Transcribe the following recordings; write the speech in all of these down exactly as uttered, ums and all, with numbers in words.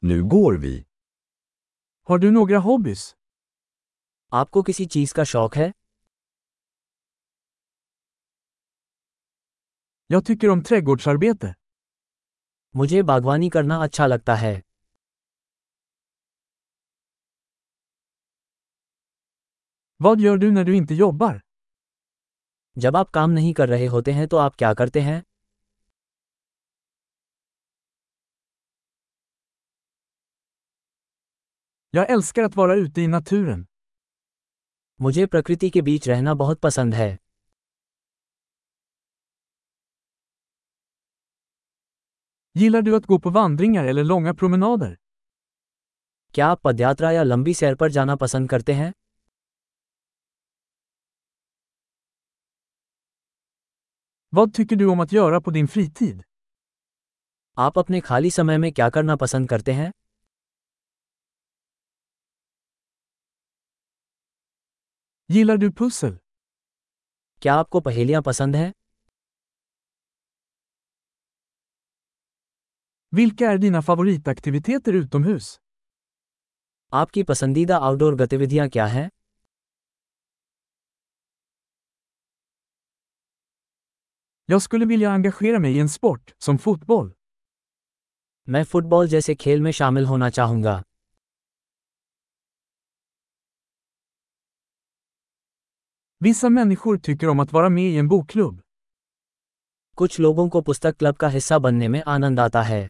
Nu går vi. Har du några hobbys? आपको किसी चीज का शौक है? Jag tycker om trädgårdsarbete. मुझे बागवानी करना अच्छा लगता है। Vad gör du när du inte jobbar? जब आप काम नहीं कर रहे होते हैं तो आप क्या करते हैं? Jag älskar att vara ute i naturen. मुझे प्रकृति के बीच रहना बहुत पसंद है। Gillar du att gå på vandringar eller långa promenader? क्या आप पदयात्रा या लंबी सैर पर जाना पसंद करते हैं? Vad tycker du om att göra på din fritid? आप अपने खाली समय में क्या करना पसंद करते हैं? Gillar du pussel? क्या आपको पहेलियां पसंद हैं? Vilka är dina favoritaktiviteter utomhus? आपकी पसंदीदा आउटडोर गतिविधियां क्या हैं? Jag skulle vilja engagera mig i en sport, som fotboll. मैं फुटबॉल जैसे खेल में शामिल होना चाहूंगा। Vissa människor tycker om att vara med i en bokklubb. कुछ लोगों को पुस्तक क्लब का हिस्सा बनने में आनंद आता है।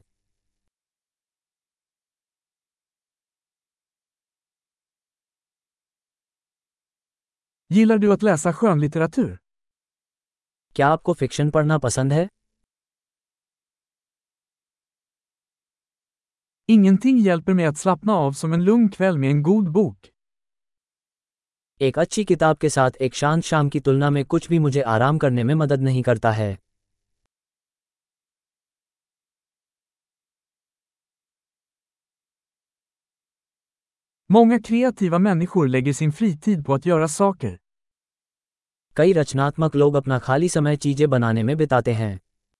Gillar du att läsa skönlitteratur? क्या आपको फिक्शन पढ़ना पसंद है? Ingenting hjälper mig att slappna av som en lugn kväll med en god bok. एक अच्छी किताब के साथ एक शांत शाम की तुलना में कुछ भी मुझे आराम करने में मदद नहीं करता है। Många kreativa människor lägger sin fritid på att göra saker. कई रचनात्मक लोग अपना खाली समय चीजें बनाने में बिताते हैं।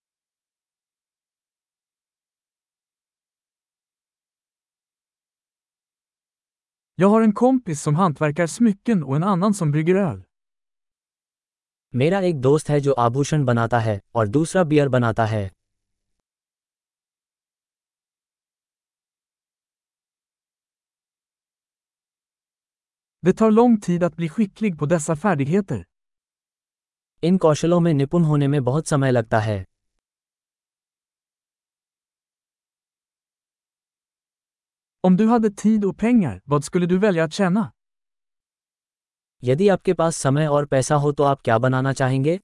Jag har en kompis som hantverkar smycken och en annan som brygger öl. मेरा एक दोस्त है जो आभूषण बनाता है और दूसरा बियर बनाता है। Det tar lång tid att bli skicklig på dessa färdigheter. इन कौशलों में निपुण होने में बहुत समय लगता है। Om du hade tid och pengar, vad skulle du välja att tjäna? यदि आपके पास समय और पैसा हो तो आप क्या बनाना चाहेंगे?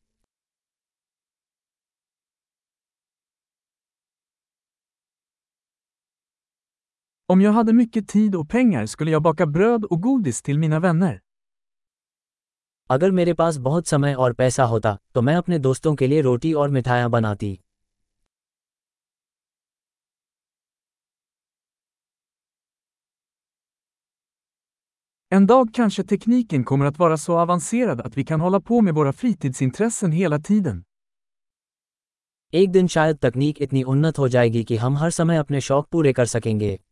Om jag hade mycket tid och pengar skulle jag baka bröd och godis till mina vänner. अगर मेरे पास बहुत समय और पैसा होता तो मैं अपने दोस्तों के लिए रोटी और मिठाइयाँ बनाती। En dag kanske tekniken kommer att vara så avancerad att vi kan hålla på med våra fritidsintressen hela tiden. एक दिन शायद तकनीक इतनी उन्नत हो जाएगी कि हम हर समय अपने शौक पूरे कर सकेंगे।